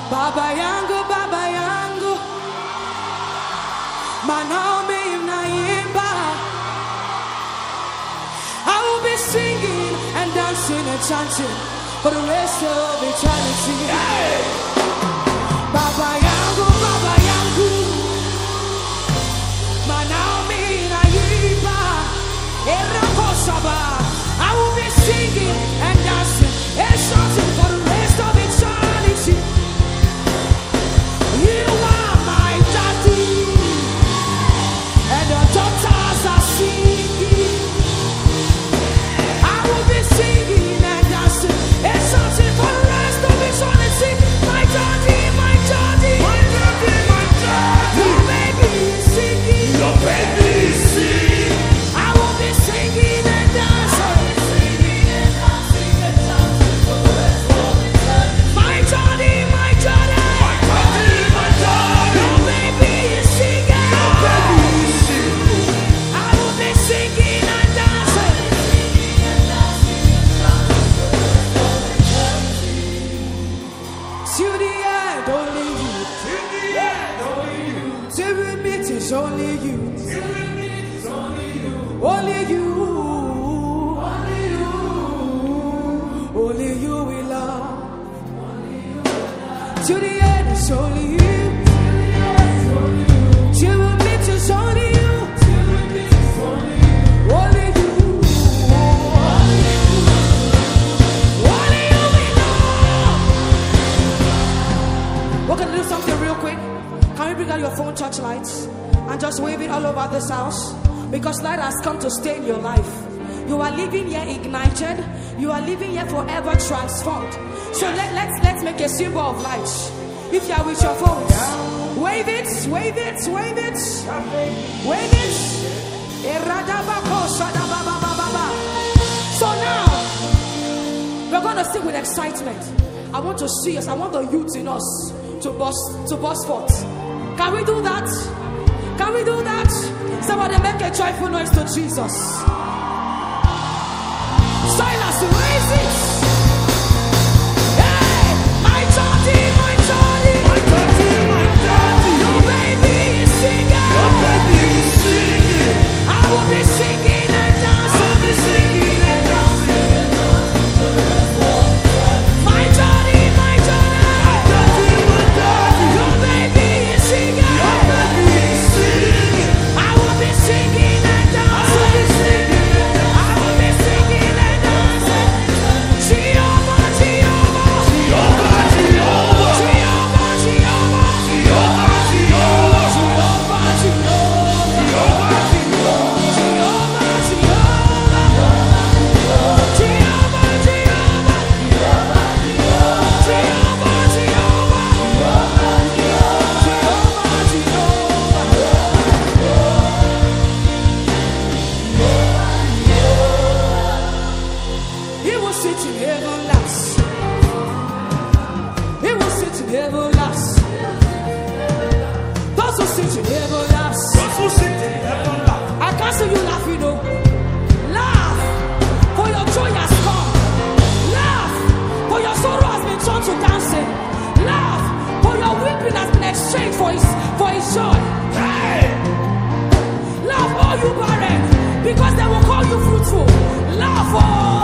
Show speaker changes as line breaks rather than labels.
Baba yangu, manome naimba. I will be singing and dancing and chanting for the rest of eternity. Hey! Baba yangu, manome naimba. I will be singing and dancing and chanting for the rest of eternity. You are my daddy, and the daughters are singing. I will be singing and dancing and shouting for the rest of eternity. My daddy, my daddy, my daddy, my daddy. Your baby is singing. Your baby is singing. I will be singing and dancing. My daddy, my daddy. My daddy, my daddy. Your baby is singing. Your baby is singing. I will be singing and dancing. To the end, only you. To the end, only you. Till we meet, it's only you. Till we meet, it's only you. Only you. Only you. Only you we love. Only you we love. To the end, it's only you. Till we meet, it's only you. Till we meet, it's only you. Only you. Only you. Only you we love. We're gonna do something real quick. Can we bring out your phone touch lights and just wave it all over this house? Because light has come to stay in your life. You are living here ignited. You are living here forever transformed. So let's make a symbol of light. If you are with your phones, wave it, wave it, wave it, wave it. So now we're gonna sing with excitement. I want to see us. I want the youth in us to burst forth. Can we do that? Can we do that? Somebody make a joyful noise to Jesus. Silas, raise it. Hey, my daddy, my daddy, my daddy, my daddy. Your baby is singing. Your baby is singing. I will be singing and dancing. I will be singing and dancing. My daddy, my daddy, my daddy, my daddy. Your baby is singing. Your baby is singing. I will be singing and dancing. I will be singing and dancing. I will be singing and dancing. Jehovah, Jehovah, Jehovah, Jehovah, Jehovah, Jehovah, Jehovah, Jehovah, Jehovah, He will sit in heaven last. He will sit in heaven last. Those who sit in heaven last. Those who sit in heaven last. I can't see you laughing, no. Laugh, for your joy has come. Laugh, for your sorrow has been turned to dancing. Laugh, for your weeping has been exchanged for his joy. Hey! Laugh, all you barren, because they will call you fruitful. Laugh, oh.